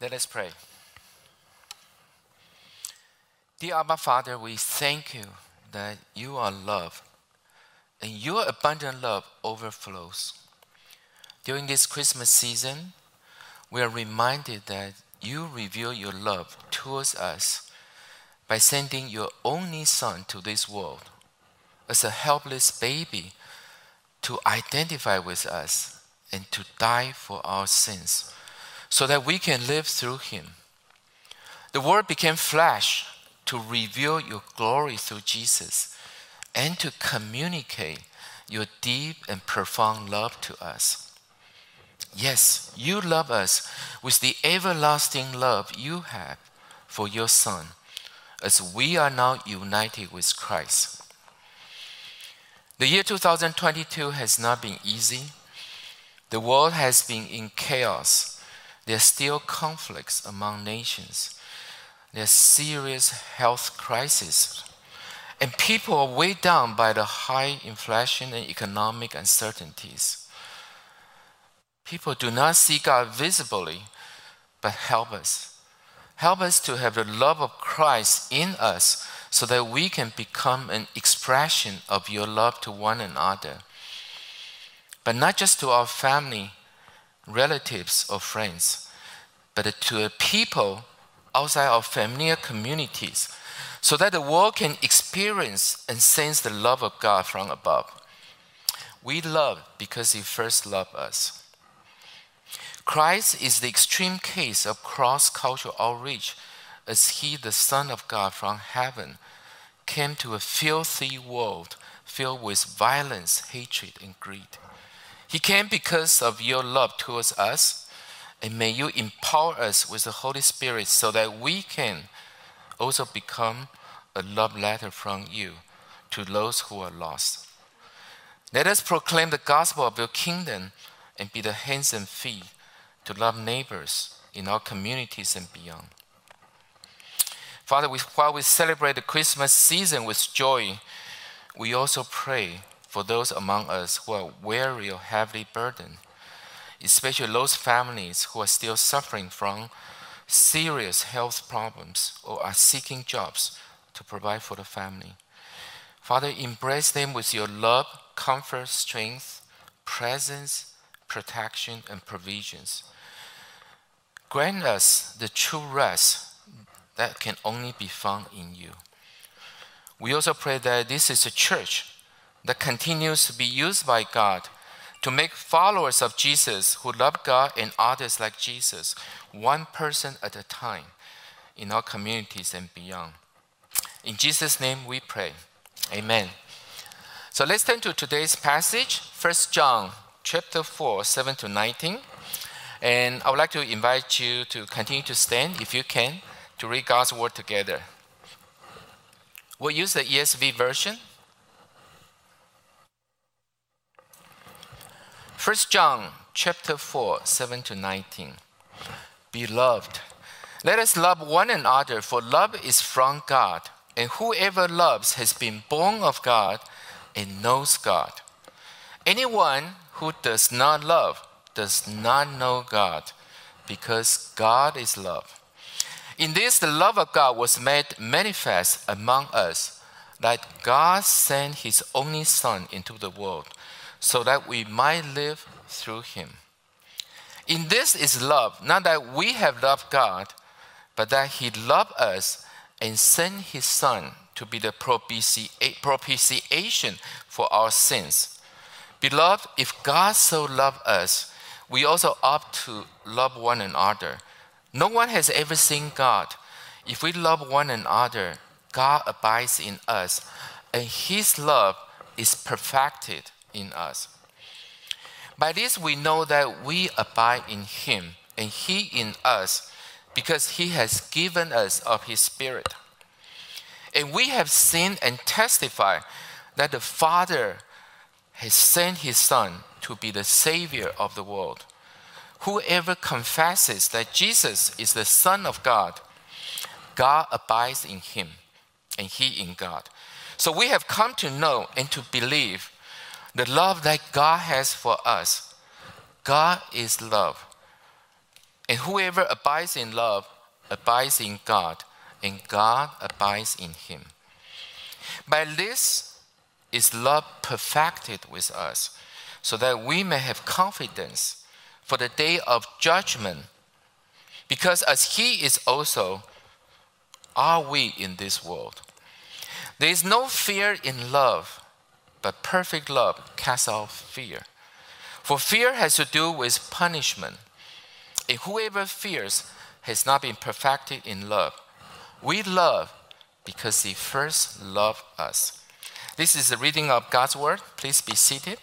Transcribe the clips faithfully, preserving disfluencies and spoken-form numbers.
Let us pray. Dear Abba Father, we thank you that you are love, and your abundant love overflows. During this Christmas season, we are reminded that you reveal your love towards us by sending your only Son to this world as a helpless baby to identify with us and to die for our sins so that we can live through him. The Word became flesh to reveal your glory through Jesus and to communicate your deep and profound love to us. Yes, you love us with the everlasting love you have for your Son, as we are now united with Christ. The year two thousand twenty-two has not been easy. The world has been in chaos. There are still conflicts among nations. There are serious health crises. And people are weighed down by the high inflation and economic uncertainties. People do not see God visibly, but help us. Help us to have the love of Christ in us so that we can become an expression of your love to one another. But not just to our family, relatives, or friends, but to people outside our familiar communities, so that the world can experience and sense the love of God from above. We love because he first loved us. Christ is the extreme case of cross-cultural outreach, as he, the Son of God from heaven, came to a filthy world filled with violence, hatred, and greed. He came because of your love towards us, and may you empower us with the Holy Spirit so that we can also become a love letter from you to those who are lost. Let us proclaim the gospel of your kingdom and be the hands and feet to love neighbors in our communities and beyond. Father, we, while we celebrate the Christmas season with joy, we also pray for those among us who are weary or heavily burdened, especially those families who are still suffering from serious health problems or are seeking jobs to provide for the family. Father, embrace them with your love, comfort, strength, presence, protection, and provisions. Grant us the true rest that can only be found in you. We also pray that this is a church that continues to be used by God to make followers of Jesus who love God and others like Jesus, one person at a time, in our communities and beyond. In Jesus' name we pray. Amen. So let's turn to today's passage, First John chapter four, seven to nineteen. And I would like to invite you to continue to stand, if you can, to read God's word together. We'll use the E S V version. First John chapter four, seven to nineteen. Beloved, let us love one another, for love is from God, and whoever loves has been born of God and knows God. Anyone who does not love does not know God, because God is love. In this, the love of God was made manifest among us, that God sent his only Son into the world, so that we might live through him. In this is love, not that we have loved God, but that he loved us and sent his Son to be the propitiation for our sins. Beloved, if God so loved us, we also ought to love one another. No one has ever seen God. If we love one another, God abides in us, and his love is perfected in us. By this we know that we abide in him, and he in us, because he has given us of his Spirit. And we have seen and testify that the Father has sent his Son to be the Savior of the world. Whoever confesses that Jesus is the Son of God, God abides in him, and he in God. So we have come to know and to believe the love that God has for us. God is love. And whoever abides in love abides in God, and God abides in him. By this is love perfected with us, so that we may have confidence for the day of judgment, because as he is also, are we in this world. There is no fear in love, but perfect love casts out fear. For fear has to do with punishment, and whoever fears has not been perfected in love. We love because he first loved us. This is the reading of God's word. Please be seated.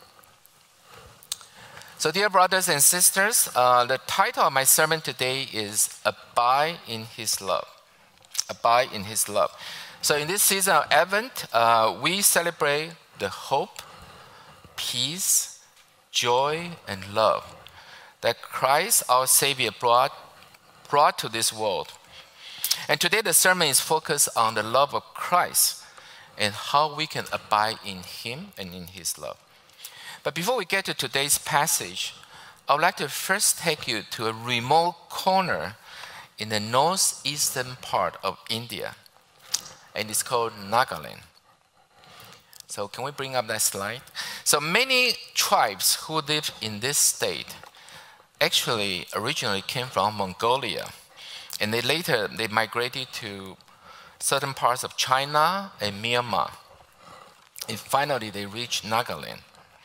So dear brothers and sisters, uh, the title of my sermon today is Abide in His Love. Abide in His love. So in this season of Advent, uh, we celebrate the hope, peace, joy, and love that Christ, our Savior, brought, brought to this world. And today the sermon is focused on the love of Christ and how we can abide in Him and in His love. But before we get to today's passage, I would like to first take you to a remote corner in the northeastern part of India, and it's called Nagaland. So can we bring up that slide? So many tribes who live in this state actually originally came from Mongolia, and they later they migrated to certain parts of China and Myanmar, and finally they reached Nagaland.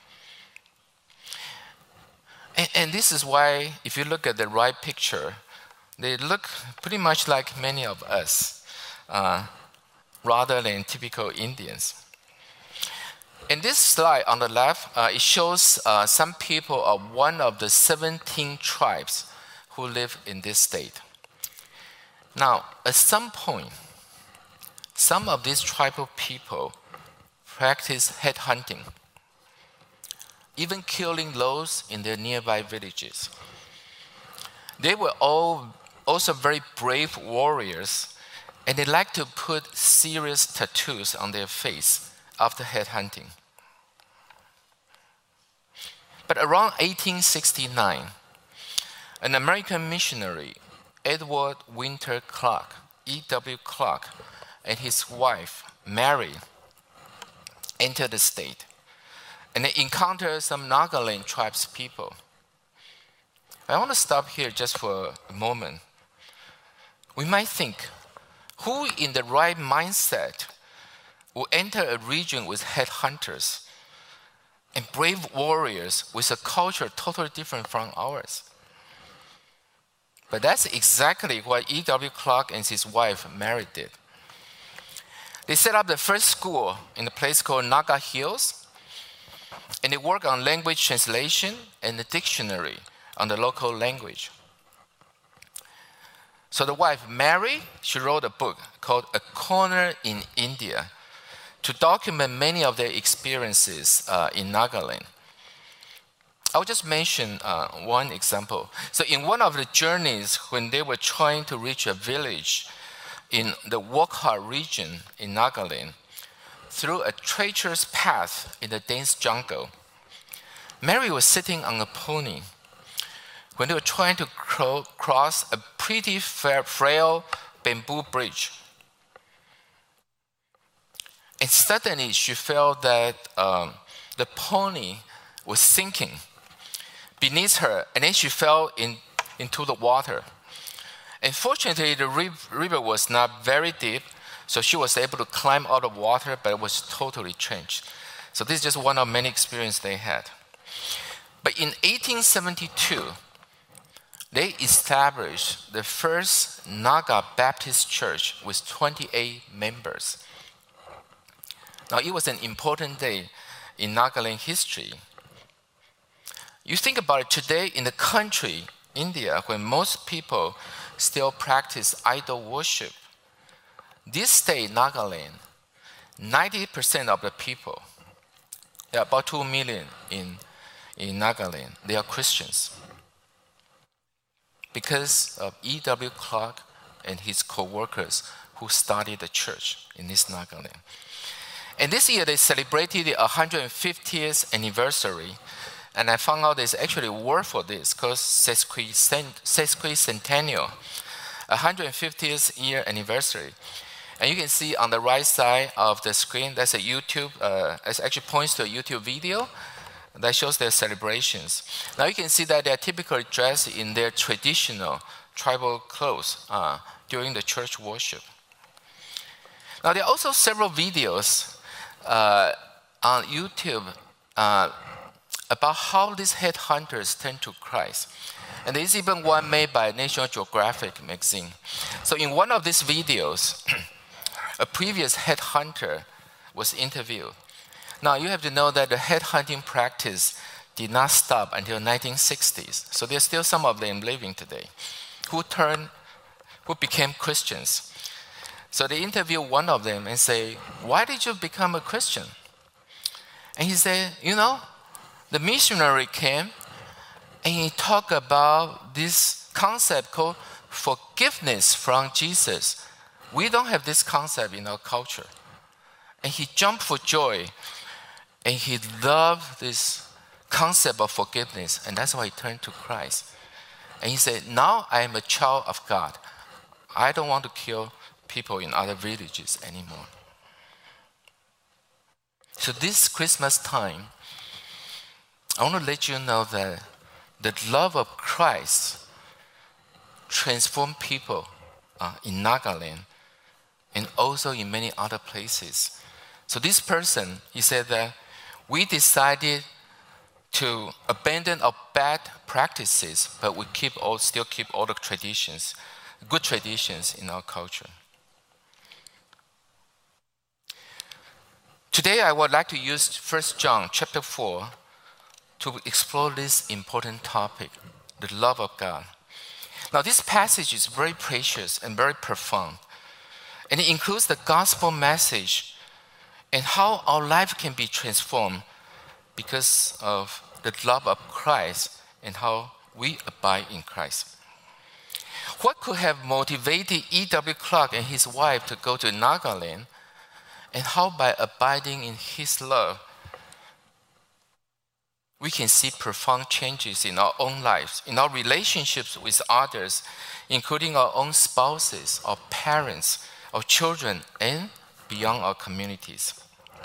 And, and this is why, if you look at the right picture, they look pretty much like many of us, uh, rather than typical Indians. In this slide on the left, uh, it shows uh, some people of one of the seventeen tribes who live in this state. Now, at some point, some of these tribal people practice headhunting, even killing those in their nearby villages. They were all also very brave warriors, and they like to put serious tattoos on their face after headhunting. But around eighteen sixty-nine, an American missionary, Edward Winter Clark, E W Clark, and his wife, Mary, entered the state, and they encountered some Nagaland tribes people. I want to stop here just for a moment. We might think, who in the right mindset will enter a region with headhunters and brave warriors with a culture totally different from ours? But that's exactly what E W Clark and his wife, Mary, did. They set up the first school in a place called Naga Hills, and they worked on language translation and the dictionary on the local language. So the wife, Mary, she wrote a book called A Corner in India to document many of their experiences uh, in Nagaland. I'll just mention uh, one example. So in one of the journeys, when they were trying to reach a village in the Wokhar region in Nagaland, through a treacherous path in the dense jungle, Mary was sitting on a pony when they were trying to cro- cross a pretty fair, frail bamboo bridge. And suddenly she felt that um, the pony was sinking beneath her, and then she fell in, into the water. And fortunately, the river was not very deep, so she was able to climb out of water, but it was totally changed. So this is just one of many experiences they had. But in eighteen seventy-two, they established the first Naga Baptist church with twenty-eight members. Now, it was an important day in Nagaland history. You think about it today in the country, India, when most people still practice idol worship, this state, Nagaland, ninety percent of the people, there are about two million in, in Nagaland, they are Christians. Because of E W Clark and his co-workers who started the church in this Nagaland. And this year they celebrated the one hundred fiftieth anniversary, And I found out there's actually a word for this called sesquicent- sesquicentennial, one hundred fiftieth year anniversary. And you can see on the right side of the screen, that's a YouTube, uh, it actually points to a YouTube video that shows their celebrations. Now you can see that they're typically dressed in their traditional tribal clothes uh, during the church worship. Now there are also several videos uh, on YouTube uh, about how these headhunters turn to Christ. And there's even one made by National Geographic magazine. So in one of these videos, a previous headhunter was interviewed. Now you have to know that the headhunting practice did not stop until nineteen sixties. So there's still some of them living today who turned, who became Christians. So they interview one of them and say, why did you become a Christian? And he said, you know, the missionary came and he talked about this concept called forgiveness from Jesus. We don't have this concept in our culture. And he jumped for joy and he loved this concept of forgiveness, and that's why he turned to Christ. And he said, now I am a child of God. I don't want to kill people in other villages anymore. So this Christmas time, I want to let you know that the love of Christ transformed people uh, in Nagaland and also in many other places. So this person, he said that we decided to abandon our bad practices, but we keep all, still keep all the traditions, good traditions in our culture. Today, I would like to use First John chapter four to explore this important topic, the love of God. Now, this passage is very precious and very profound, and it includes the gospel message and how our life can be transformed because of the love of Christ and how we abide in Christ. What could have motivated E W Clark and his wife to go to Nagaland, and how by abiding in his love, we can see profound changes in our own lives, in our relationships with others, including our own spouses, our parents, our children, and beyond our communities.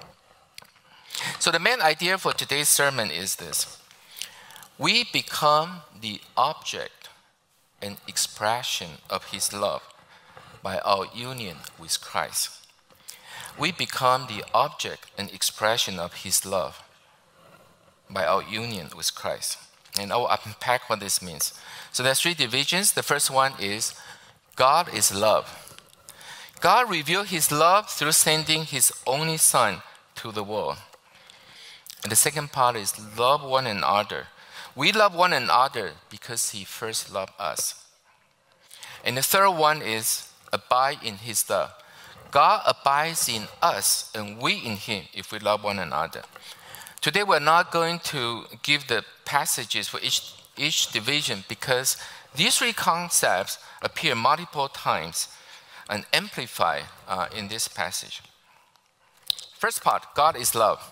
So the main idea for today's sermon is this: we become the object and expression of his love by our union with Christ. We become the object and expression of his love by our union with Christ. And I will unpack what this means. So there's three divisions. The first one is God is love. God revealed his love through sending his only Son to the world. And the second part is love one another. We love one another because he first loved us. And the third one is abide in his love. God abides in us and we in him if we love one another. Today we're not going to give the passages for each, each division because these three concepts appear multiple times and amplify uh, in this passage. First part, God is love.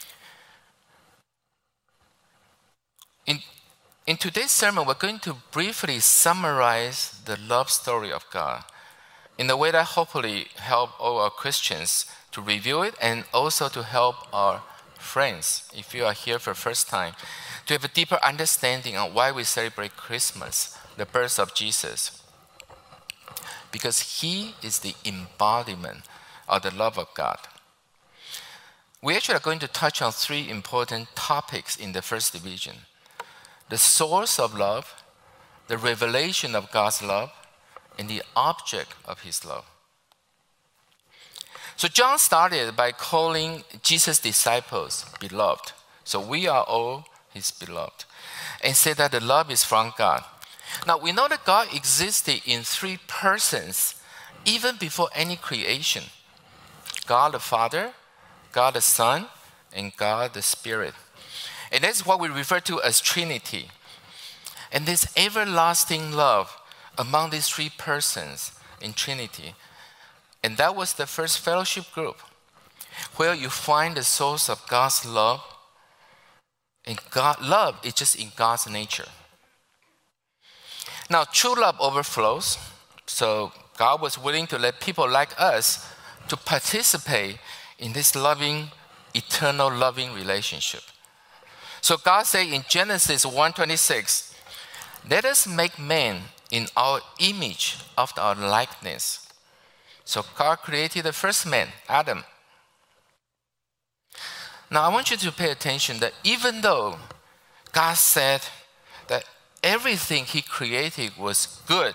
In, in today's sermon, we're going to briefly summarize the love story of God in a way that hopefully help all our Christians to review it and also to help our friends, if you are here for the first time, to have a deeper understanding of why we celebrate Christmas, the birth of Jesus. Because he is the embodiment of the love of God. We actually are going to touch on three important topics in the first division: the source of love, the revelation of God's love, and the object of his love. So John started by calling Jesus' disciples beloved. So we are all his beloved. And said that the love is from God. Now we know that God existed in three persons even before any creation. God the Father, God the Son, and God the Spirit. And that's what we refer to as Trinity. And this everlasting love among these three persons in Trinity. And that was the first fellowship group where you find the source of God's love And God, love is just in God's nature. Now, true love overflows. So God was willing to let people like us to participate in this loving, eternal loving relationship. So God said in Genesis one twenty-six, let us make man in our image of our likeness. So God created the first man, Adam. Now I want you to pay attention that even though God said that everything he created was good,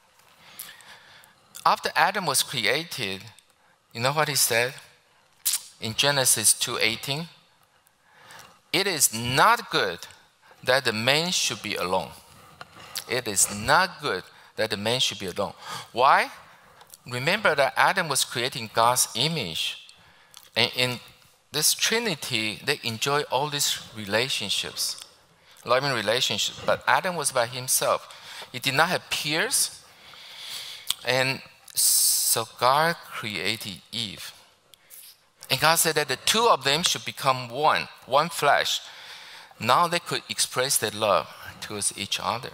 after Adam was created, you know what he said? In Genesis two eighteen, it is not good that the man should be alone. It is not good that the man should be alone. Why? Remember that Adam was creating God's image. And in this Trinity, they enjoy all these relationships, loving relationships. But Adam was by himself. He did not have peers. And so God created Eve. And God said that the two of them should become one, one flesh. Now they could express their love towards each other.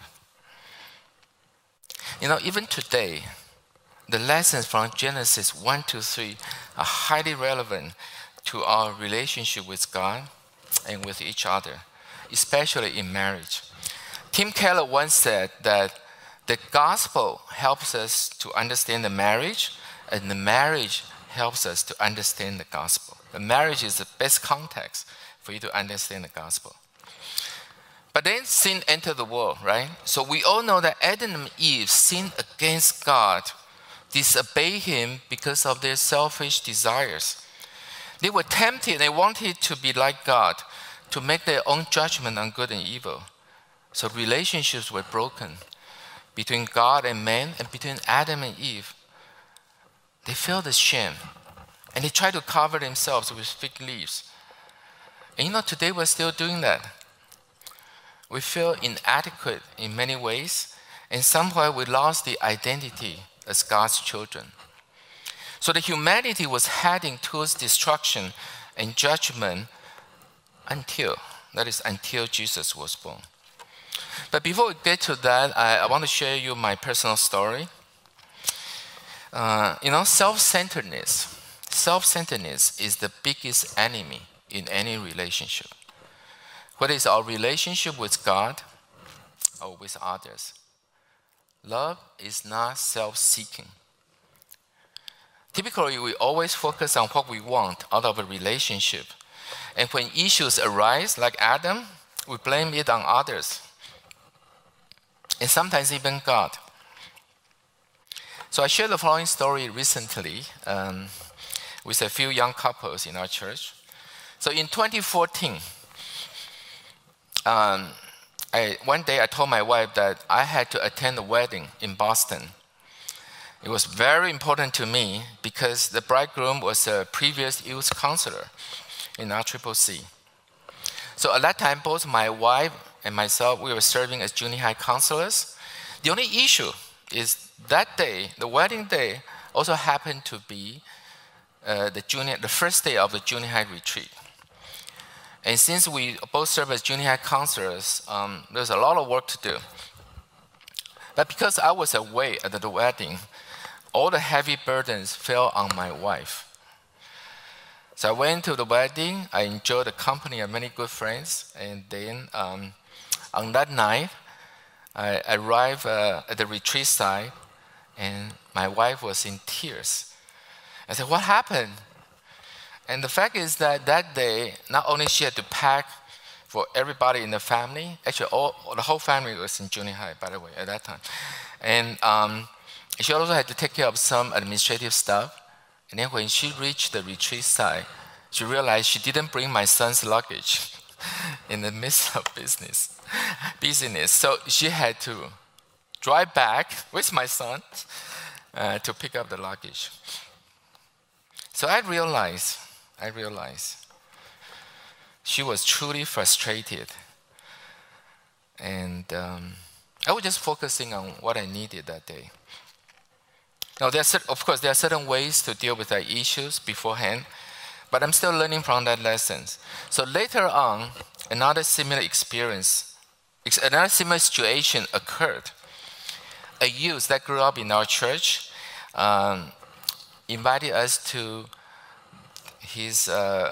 You know, even today, the lessons from Genesis one to three are highly relevant to our relationship with God and with each other, especially in marriage. Tim Keller once said that the gospel helps us to understand the marriage, and the marriage helps us to understand the gospel. The marriage is the best context for you to understand the gospel. But then sin entered the world, right? So we all know that Adam and Eve sinned against God, disobeyed him because of their selfish desires. They were tempted, they wanted to be like God, to make their own judgment on good and evil. So relationships were broken between God and man and between Adam and Eve. They felt the shame, and they tried to cover themselves with fig leaves. And you know, today we're still doing that. We feel inadequate in many ways, and somehow we lost the identity as God's children. So the humanity was heading towards destruction and judgment until, that is, until Jesus was born. But before we get to that, I, I want to share you my personal story. Uh, you know, self-centeredness. Self-centeredness is the biggest enemy in any relationship. Whether it's our relationship with God or with others. Love is not self-seeking. Typically, we always focus on what we want out of a relationship. And when issues arise, like Adam, we blame it on others. And sometimes even God. So I shared the following story recently um, with a few young couples in our church. So in twenty fourteen, um, I, one day I told my wife that I had to attend a wedding in Boston. It was very important to me because the bridegroom was a previous youth counselor in R C C C. So at that time, both my wife and myself, we were serving as junior high counselors. The only issue is that day, the wedding day, also happened to be uh, the junior, the first day of the junior high retreat. And since we both serve as junior high counselors, um, there's a lot of work to do. But because I was away at the wedding, all the heavy burdens fell on my wife. So I went to the wedding. I enjoyed the company of many good friends. And then um, on that night, I arrived uh, at the retreat site, and my wife was in tears. I said, "What happened?" And the fact is that that day, not only she had to pack for everybody in the family, actually all, the whole family was in junior high, by the way, at that time. And um, she also had to take care of some administrative stuff. And then when she reached the retreat site, she realized she didn't bring my son's luggage in the midst of business, busyness. So she had to drive back with my son uh, to pick up the luggage. So I realized, I realized she was truly frustrated. And um, I was just focusing on what I needed that day. Now, there are, of course, there are certain ways to deal with the issues beforehand, but I'm still learning from that lesson. So later on, another similar experience, another similar situation occurred. A youth that grew up in our church um, invited us to his uh,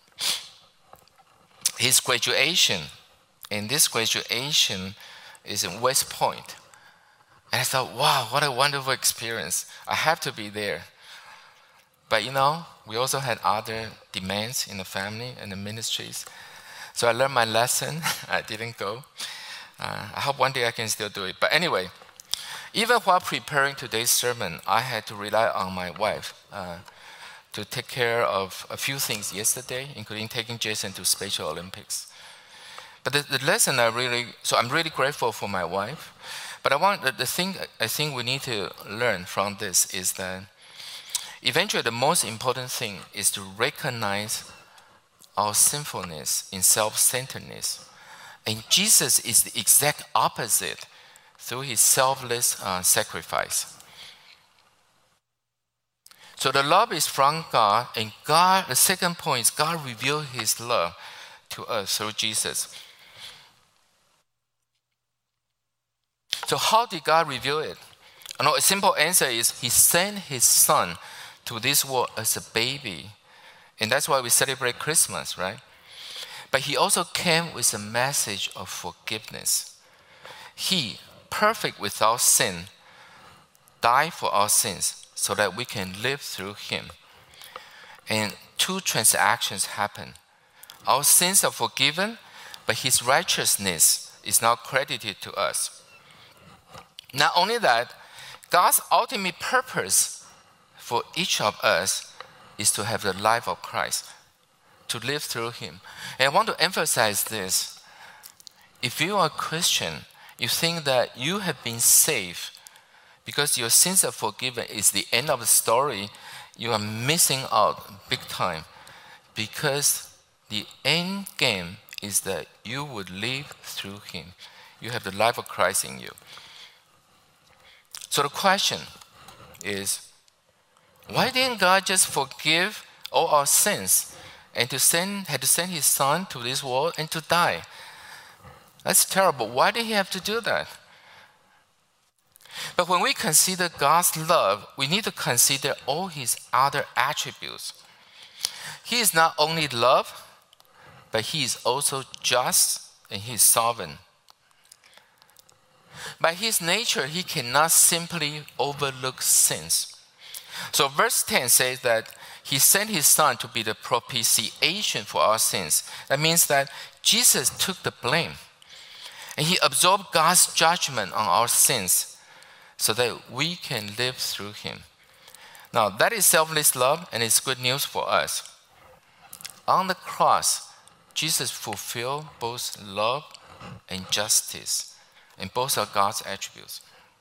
his graduation, and this graduation is in West Point. And I thought, wow, what a wonderful experience. I have to be there. But you know, we also had other demands in the family and the ministries. So I learned my lesson. I didn't go. Uh, I hope one day I can still do it. But anyway, even while preparing today's sermon, I had to rely on my wife uh, to take care of a few things yesterday, including taking Jason to Special Olympics. But the, the lesson I really, so I'm really grateful for my wife. But I want, the, the thing I think we need to learn from this is that eventually the most important thing is to recognize our sinfulness in self-centeredness. And Jesus is the exact opposite through his selfless uh, sacrifice. So the love is from God, and God, the second point is God revealed his love to us through Jesus. So how did God reveal it? I know a simple answer is he sent his son to this world as a baby. And that's why we celebrate Christmas, right? But he also came with a message of forgiveness. He, perfect without sin, died for our sins so that we can live through him. And two transactions happen. Our sins are forgiven, but his righteousness is now credited to us. Not only that, God's ultimate purpose for each of us is to have the life of Christ, to live through him. And I want to emphasize this. If you are a Christian, you think that you have been saved because your sins are forgiven is the end of the story, you are missing out big time. Because the end game is that you would live through him. You have the life of Christ in you. So the question is, why didn't God just forgive all our sins and to send, had to send his son to this world and to die? That's terrible. Why did he have to do that? But when we consider God's love, we need to consider all his other attributes. He is not only love, but he is also just and he is sovereign. By his nature, he cannot simply overlook sins. So verse ten says that he sent his son to be the propitiation for our sins. That means that Jesus took the blame. And he absorbed God's judgment on our sins so that we can live through him. Now, that is selfless love, and it's good news for us. On the cross, Jesus fulfilled both love and justice. And both are God's attributes.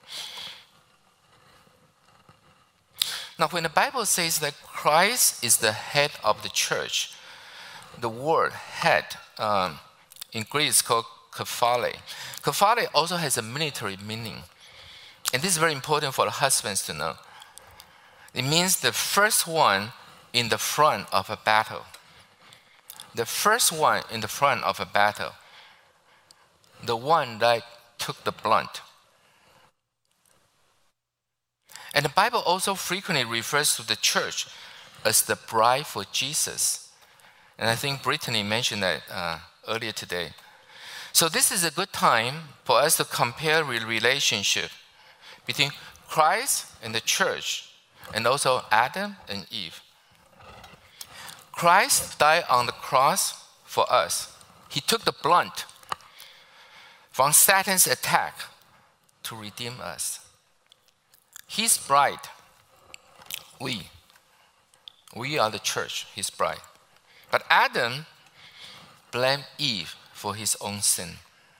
Now, when the Bible says that Christ is the head of the church, the word head um, in Greek is called kephale. Kephale also has a military meaning. And this is very important for the husbands to know. It means the first one in the front of a battle. The first one in the front of a battle. The one that took the blunt. And the Bible also frequently refers to the church as the bride for Jesus. And I think Brittany mentioned that uh, earlier today. So this is a good time for us to compare the relationship between Christ and the church, and also Adam and Eve. Christ died on the cross for us. He took the blunt from Satan's attack to redeem us. His bride, we, we are the church, his bride. But Adam blamed Eve for his own sin.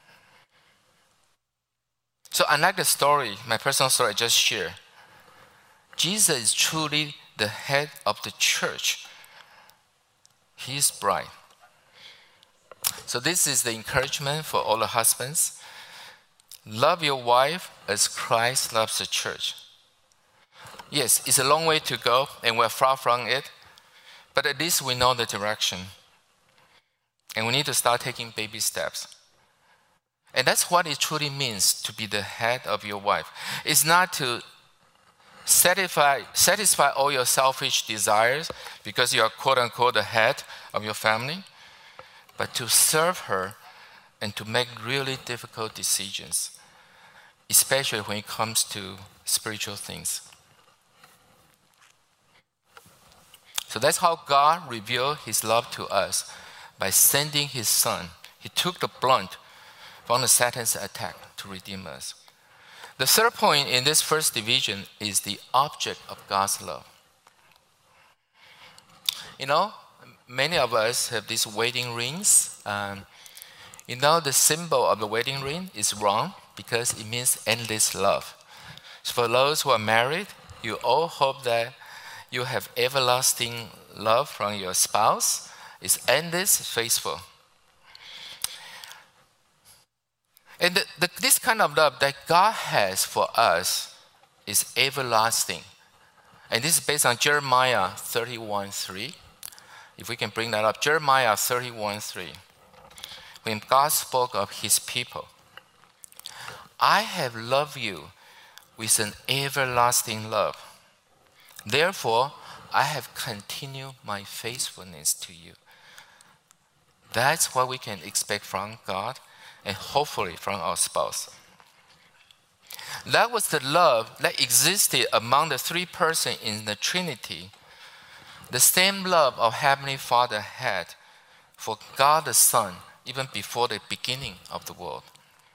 So unlike the story, my personal story I just shared, Jesus is truly the head of the church, his bride. So this is the encouragement for all the husbands. Love your wife as Christ loves the church. Yes, it's a long way to go, and we're far from it, but at least we know the direction. And we need to start taking baby steps. And that's what it truly means to be the head of your wife. It's not to satisfy, satisfy all your selfish desires because you are quote unquote the head of your family, but to serve her and to make really difficult decisions, especially when it comes to spiritual things. So that's how God revealed his love to us, by sending his son. He took the blunt from the Satan's attack to redeem us. The third point in this first division is the object of God's love. You know, many of us have these wedding rings. Um, you know, the symbol of the wedding ring is wrong because it means endless love. So for those who are married, you all hope that you have everlasting love from your spouse. It's endless, faithful. And the, the, this kind of love that God has for us is everlasting. And this is based on Jeremiah thirty-one three. If we can bring that up, Jeremiah thirty-one three. When God spoke of his people, I have loved you with an everlasting love. Therefore, I have continued my faithfulness to you. That's what we can expect from God and hopefully from our spouse. That was the love that existed among the three persons in the Trinity. The same love our Heavenly Father had for God the Son even before the beginning of the world.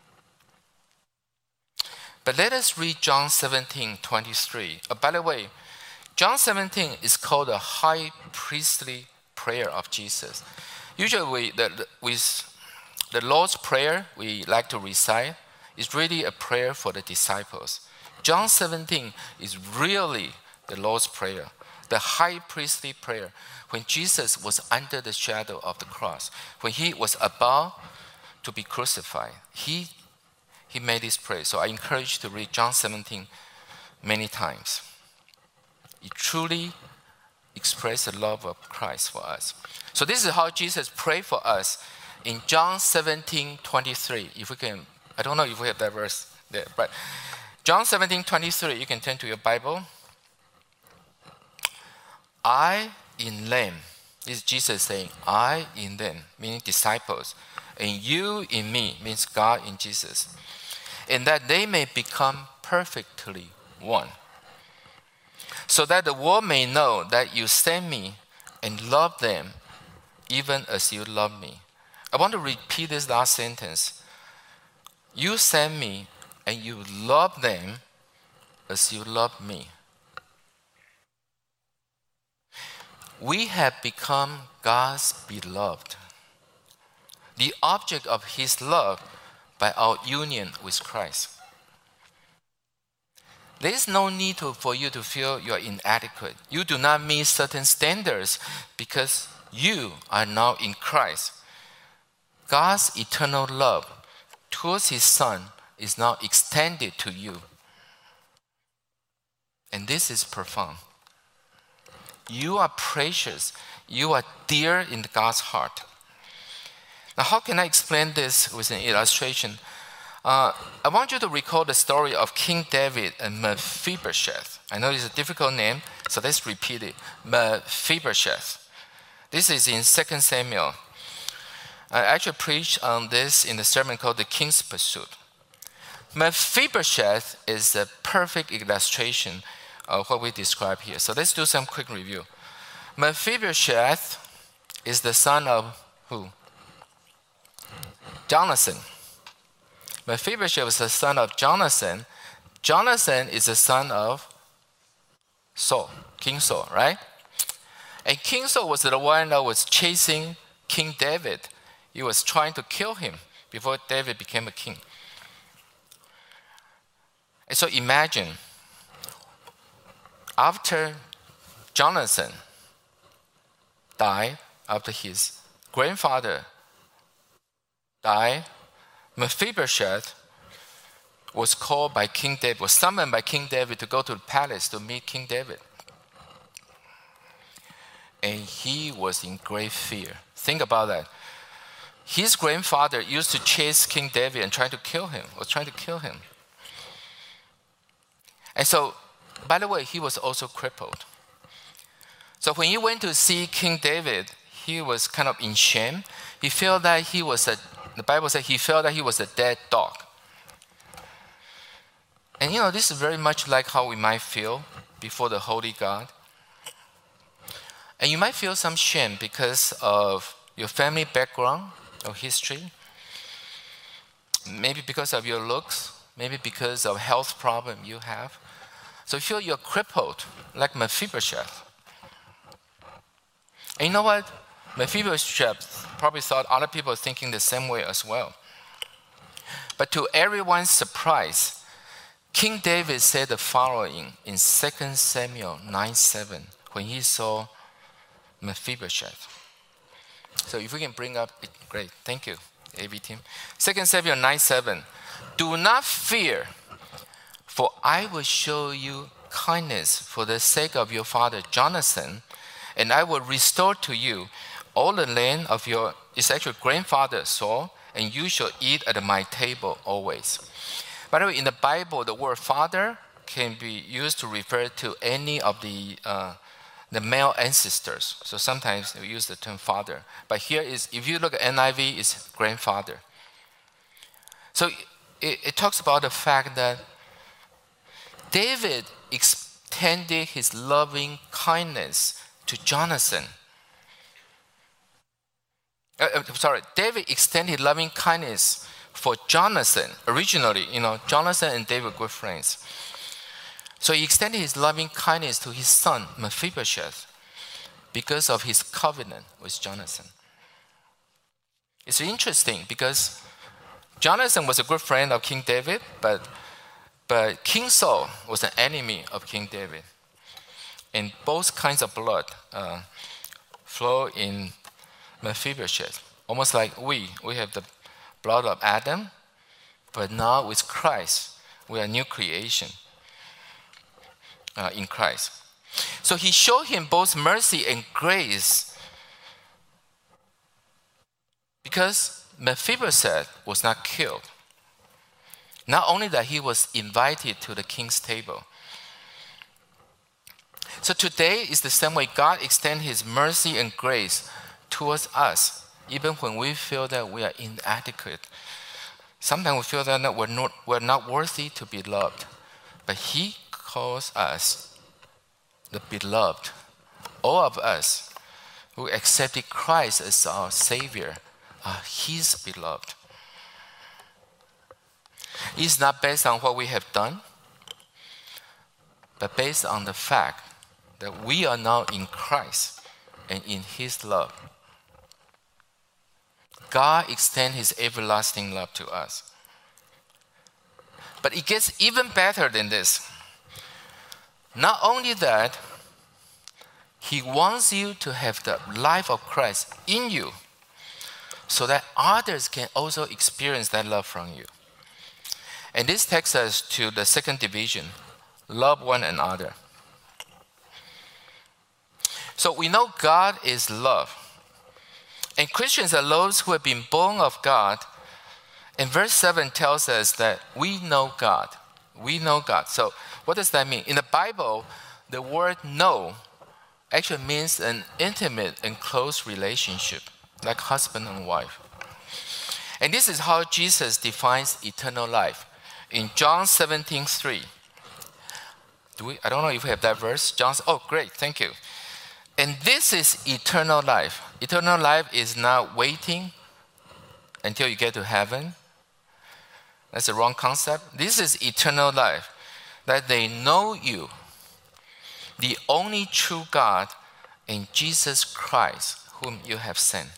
But let us read John seventeen twenty-three. Oh, by the way, John seventeen is called the high priestly prayer of Jesus. Usually, we, the, the, with the Lord's Prayer we like to recite is really a prayer for the disciples. John seventeen is really the Lord's Prayer, the high priestly prayer, when Jesus was under the shadow of the cross, when he was about to be crucified. He, he made this prayer. So I encourage you to read John seventeen many times. It truly expresses the love of Christ for us. So this is how Jesus prayed for us in John seventeen twenty-three. If we can, I don't know if we have that verse there, but John seventeen twenty-three, you can turn to your Bible. I in them, this is Jesus saying, I in them, meaning disciples, and you in me, means God in Jesus, and that they may become perfectly one, so that the world may know that you sent me and love them even as you love me. I want to repeat this last sentence. You sent me and you love them as you love me. We have become God's beloved, the object of his love by our union with Christ. There is no need to, for you to feel you are inadequate. You do not meet certain standards because you are now in Christ. God's eternal love towards his Son is now extended to you. And this is profound. You are precious. You are dear in God's heart. Now, how can I explain this with an illustration? Uh, I want you to recall the story of King David and Mephibosheth. I know it's a difficult name, so let's repeat it. Mephibosheth. This is in Second Samuel. I actually preached on this in the sermon called The King's Pursuit. Mephibosheth is a perfect illustration of what we describe here. So let's do some quick review. Mephibosheth is the son of who? Jonathan. Mephibosheth was the son of Jonathan. Jonathan is the son of Saul, King Saul, right? And King Saul was the one that was chasing King David. He was trying to kill him before David became a king. And so imagine, after Jonathan died, after his grandfather died, Mephibosheth was called by King David, was summoned by King David to go to the palace to meet King David. And he was in great fear. Think about that. his grandfather used to chase King David and try to kill him, was trying to kill him. And so, by the way, he was also crippled. So when he went to see King David, he was kind of in shame. He felt that he was a, the Bible said he felt that he was a dead dog. And you know, this is very much like how we might feel before the holy God. And you might feel some shame because of your family background or history. Maybe because of your looks. Maybe because of health problem you have. So you feel you're crippled, like Mephibosheth. And you know what? Mephibosheth probably thought other people were thinking the same way as well. But to everyone's surprise, King David said the following in Second Samuel nine seven when he saw Mephibosheth. So if we can bring up, great, thank you, A V team. Second Samuel nine seven, do not fear, for I will show you kindness for the sake of your father Jonathan, and I will restore to you all the land of your, it's actually grandfather Saul, and you shall eat at my table always. By the way, in the Bible, the word father can be used to refer to any of the uh, the male ancestors. So sometimes we use the term father. But here is, if you look at N I V, it's grandfather. So it, it talks about the fact that David extended his loving kindness to Jonathan. Uh, uh, sorry, David extended loving kindness for Jonathan. Originally, you know, Jonathan and David were good friends. So he extended his loving kindness to his son, Mephibosheth, because of his covenant with Jonathan. It's interesting because Jonathan was a good friend of King David, but, but King Saul was an enemy of King David. And both kinds of blood uh, flow in Mephibosheth. Almost like we, we have the blood of Adam, but now with Christ, we are a new creation. Uh, in Christ. So he showed him both mercy and grace because Mephibosheth was not killed. Not only that, he was invited to the king's table. So today is the same way God extends his mercy and grace towards us, even when we feel that we are inadequate. Sometimes we feel that we're not, we're not worthy to be loved. But he calls us the beloved. All of us who accepted Christ as our Savior are his beloved. It's not based on what we have done, but based on the fact that we are now in Christ and in his love. God extends his everlasting love to us. But it gets even better than this. Not only that, he wants you to have the life of Christ in you so that others can also experience that love from you. And this takes us to the second division, love one another. So we know God is love. And Christians are those who have been born of God. And verse seven tells us that we know God. We know God. So what does that mean? In the Bible, the word know actually means an intimate and close relationship, like husband and wife. And this is how Jesus defines eternal life. In John seventeen three. Do we, I don't know if we have that verse. John's, oh, great, thank you. And this is eternal life. Eternal life is not waiting until you get to heaven. That's the wrong concept. This is eternal life, that they know you, the only true God, and Jesus Christ, whom you have sent.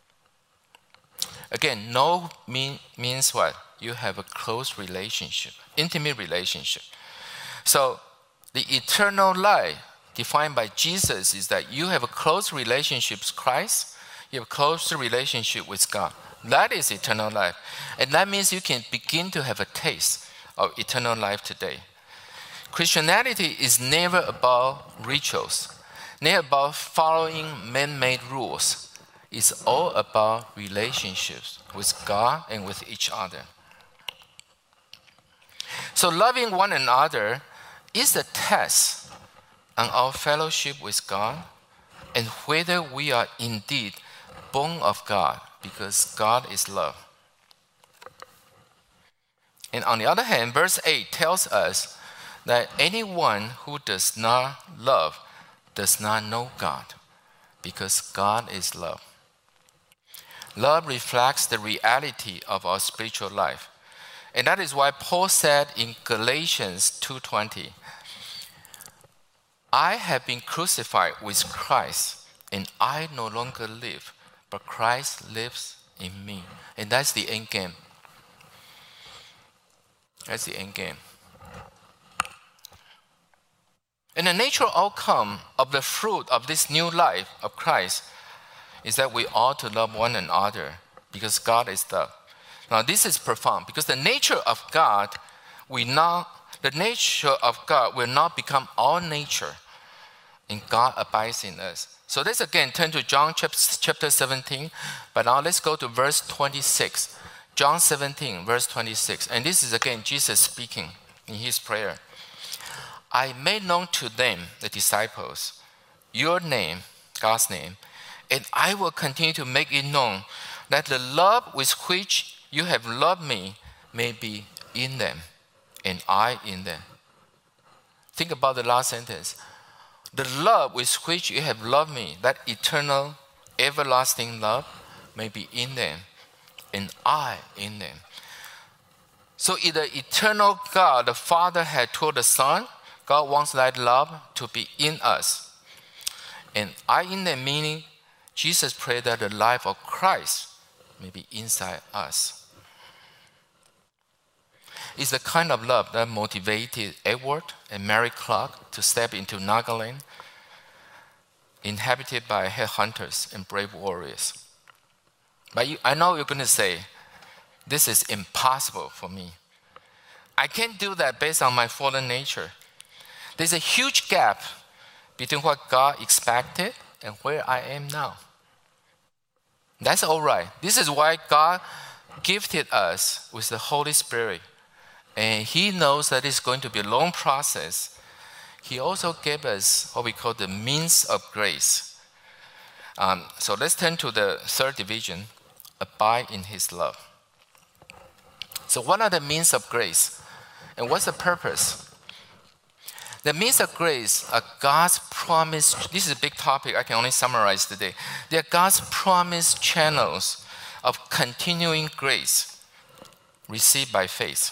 Again, know mean, means what? You have a close relationship, intimate relationship. So the eternal life defined by Jesus is that you have a close relationship with Christ, you have a close relationship with God. That is eternal life. And that means you can begin to have a taste of eternal life today. Christianity is never about rituals, never about following man-made rules. is all about relationships with God and with each other. So loving one another is a test on our fellowship with God and whether we are indeed born of God, because God is love. And on the other hand, verse eight tells us that anyone who does not love does not know God, because God is love. Love reflects the reality of our spiritual life. And that is why Paul said in Galatians two twenty, I have been crucified with Christ, and I no longer live, but Christ lives in me. And that's the end game. That's the end game. And the natural outcome of the fruit of this new life of Christ is that we ought to love one another because God is love. Now this is profound because the nature of God, we now, the nature of God will not become our nature, and God abides in us. So let's again turn to John chapter seventeen, but now let's go to verse twenty-six. John seventeen, verse twenty-six. And this is again Jesus speaking in his prayer. I made known to them, the disciples, your name, God's name, and I will continue to make it known that the love with which you have loved me may be in them, and I in them. Think about the last sentence. The love with which you have loved me, that eternal, everlasting love, may be in them, and I in them. So if the eternal God, the Father, had told the Son, God wants that love to be in us. And I in them, meaning Jesus prayed that the life of Christ may be inside us. It's the kind of love that motivated Edward and Mary Clark to step into Nagaland, inhabited by headhunters and brave warriors. But you, I know you're going to say, this is impossible for me. I can't do that based on my fallen nature. There's a huge gap between what God expected and where I am now. That's all right. This is why God gifted us with the Holy Spirit. And he knows that it's going to be a long process. He also gave us what we call the means of grace. Um, so let's turn to the third division, abide in his love. So what are the means of grace? And what's the purpose? The means of grace are God's promise. This is a big topic I can only summarize today. They are God's promise channels of continuing grace received by faith.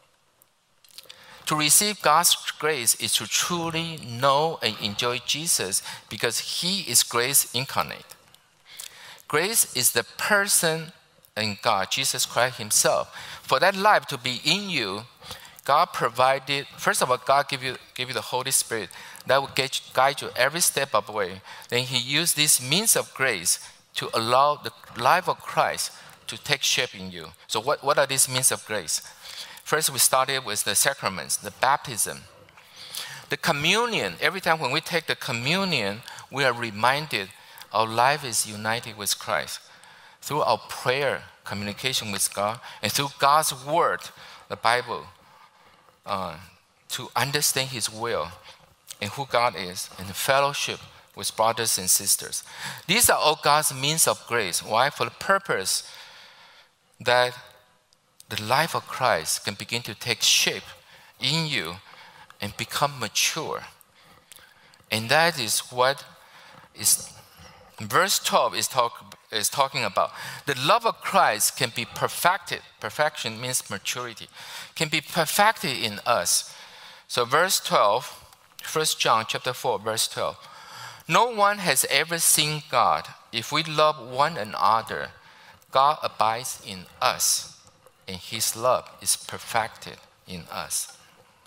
To receive God's grace is to truly know and enjoy Jesus because he is grace incarnate. Grace is the person in God, Jesus Christ himself. For that life to be in you, God provided, first of all, God gave you, gave you the Holy Spirit that will get, guide you every step of the way. Then he used this means of grace to allow the life of Christ to take shape in you. So what, what are these means of grace? First, we started with the sacraments, the baptism. The communion, every time when we take the communion, we are reminded our life is united with Christ. Through our prayer, communication with God, and through God's word, the Bible, uh, to understand his will and who God is, and the fellowship with brothers and sisters. These are all God's means of grace. Why? For the purpose that the life of Christ can begin to take shape in you and become mature. And that is what is verse twelve is, talk, is talking about. The love of Christ can be perfected. Perfection means maturity. Can be perfected in us. So verse twelve, First John chapter four, verse twelve. No one has ever seen God. If we love one another, God abides in us, and his love is perfected in us.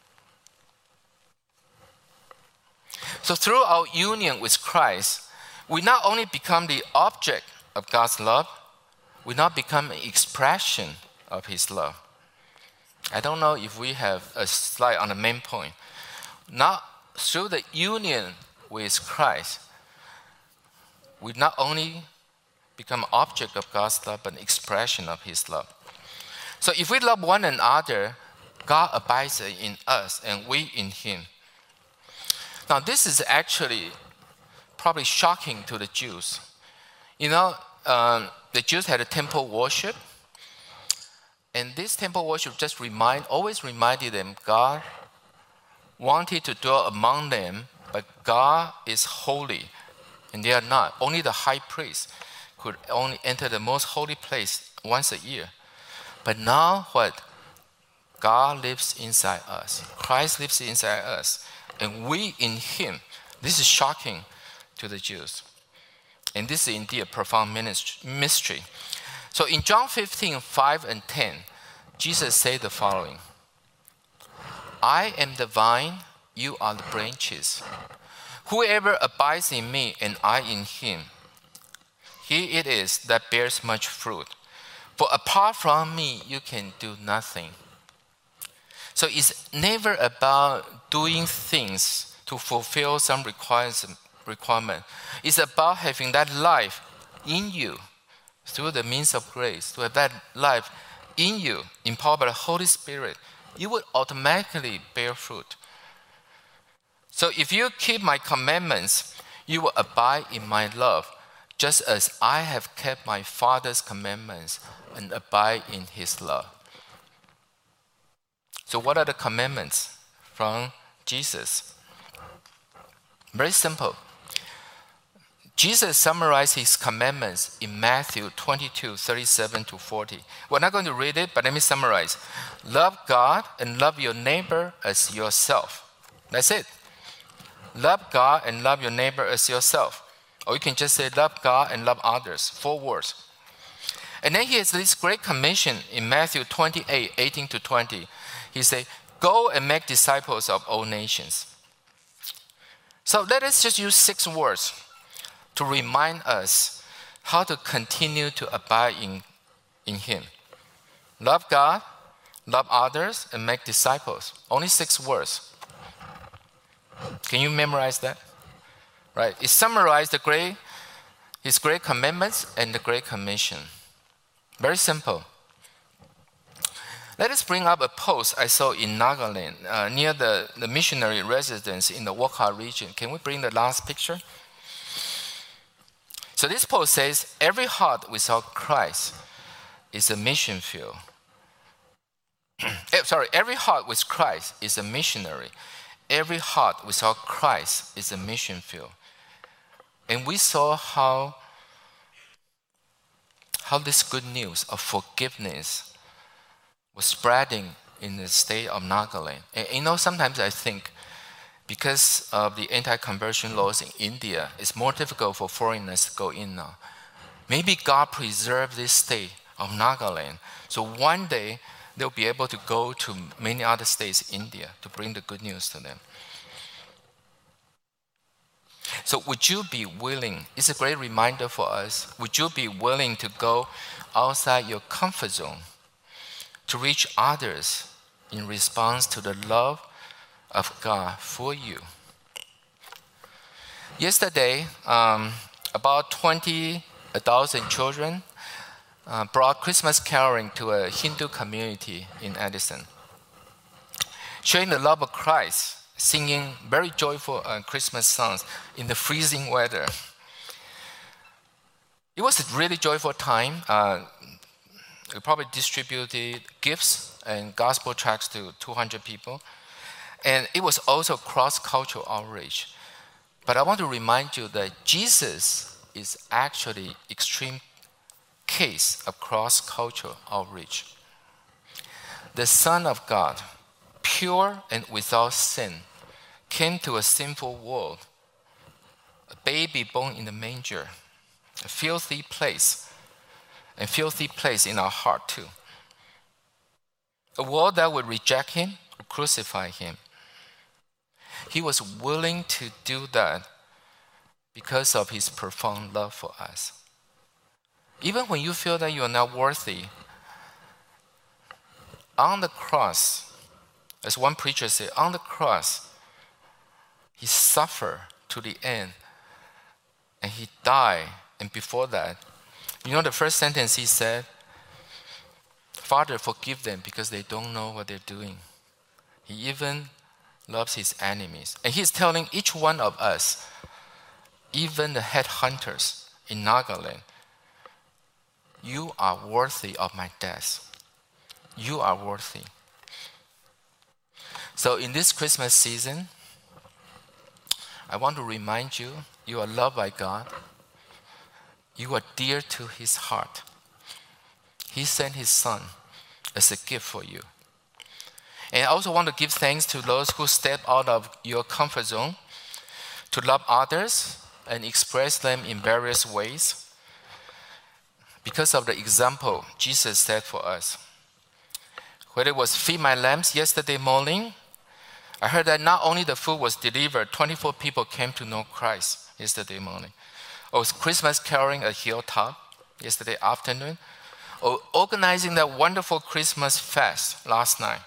So through our union with Christ, we not only become the object of God's love, we now become an expression of his love. I don't know if we have a slide on the main point. Now, through the union with Christ, we not only become object of God's love, an expression of his love. So if we love one another, God abides in us and we in him. Now this is actually probably shocking to the Jews. You know, um, the Jews had a temple worship, and this temple worship just remind, always reminded them God wanted to dwell among them, but God is holy, and they are not. Only the high priest could only enter the most holy place once a year. But now what? God lives inside us. Christ lives inside us, and we in him. This is shocking to the Jews. And this is indeed a profound mystery. So in John fifteen, five and ten, Jesus said the following: I am the vine, you are the branches. Whoever abides in me and I in him, he it is that bears much fruit. For apart from me, you can do nothing. So it's never about doing things to fulfill some requirement. It's about having that life in you through the means of grace. To have that life in you, empowered by the Holy Spirit, you would automatically bear fruit. So if you keep my commandments, you will abide in my love, just as I have kept my Father's commandments and abide in his love. So what are the commandments from Jesus? Very simple. Jesus summarized his commandments in Matthew twenty-two, thirty-seven to forty. We're not going to read it, but let me summarize. Love God and love your neighbor as yourself. That's it. Love God and love your neighbor as yourself. Or you can just say love God and love others. Four words. And then he has this great commission in Matthew twenty-eight, eighteen to twenty. He said, go and make disciples of all nations. So let us just use six words to remind us how to continue to abide in, in him. Love God, love others, and make disciples. Only six words. Can you memorize that? Right? It summarized the great, his great commandments and the great commission. Very simple. Let us bring up a post I saw in Nagaland, uh, near the, the missionary residence in the Wokha region. Can we bring the last picture? So this post says, every heart without Christ is a mission field. Sorry, every heart with Christ is a missionary. Every heart without Christ is a mission field. And we saw how, how this good news of forgiveness was spreading in the state of Nagaland. And you know, sometimes I think because of the anti-conversion laws in India, it's more difficult for foreigners to go in now. Maybe God preserved this state of Nagaland, so one day they'll be able to go to many other states in India to bring the good news to them. So would you be willing, it's a great reminder for us, would you be willing to go outside your comfort zone to reach others in response to the love of God for you? Yesterday, um, about twenty adults and children uh, brought Christmas caroling to a Hindu community in Addison, showing the love of Christ, singing very joyful uh, Christmas songs in the freezing weather. It was a really joyful time. Uh, we probably distributed gifts and gospel tracts to two hundred people. And it was also cross-cultural outreach. But I want to remind you that Jesus is actually extreme case of cross-cultural outreach. The Son of God, pure and without sin, came to a sinful world, a baby born in the manger, a filthy place, a filthy place in our heart too. A world that would reject him, would crucify him. He was willing to do that because of his profound love for us. Even when you feel that you are not worthy, on the cross, as one preacher said, on the cross, he suffered to the end, and he died, and before that, You know the first sentence he said, Father, forgive them because they don't know what they're doing. He even loves his enemies. And he's telling each one of us, even the headhunters in Nagaland, you are worthy of my death. You are worthy. So in this Christmas season, I want to remind you, you are loved by God. You are dear to his heart. He sent his son as a gift for you. And I also want to give thanks to those who step out of your comfort zone to love others and express them in various ways because of the example Jesus set for us. Whether it was feed my lambs yesterday morning, I heard that not only the food was delivered, twenty-four people came to know Christ yesterday morning. Or Christmas caroling at Hilltop yesterday afternoon. Or organizing that wonderful Christmas fest last night.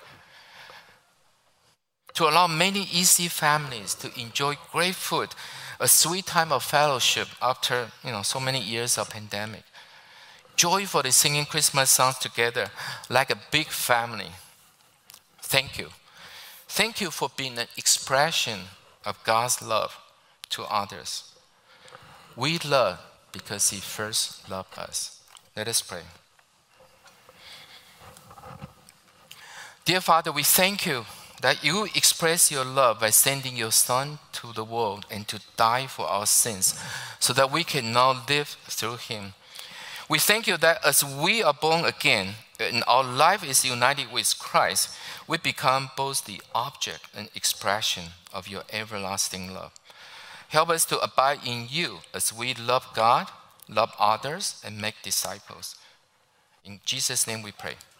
To allow many E C families to enjoy great food, a sweet time of fellowship after you know so many years of pandemic. Joyfully singing Christmas songs together like a big family. Thank you. Thank you for being an expression of God's love to others. We love because he first loved us. Let us pray. Dear Father, we thank you that you express your love by sending your Son to the world and to die for our sins so that we can now live through him. We thank you that as we are born again and our life is united with Christ, we become both the object and expression of your everlasting love. Help us to abide in you as we love God, love others, and make disciples. In Jesus' name we pray.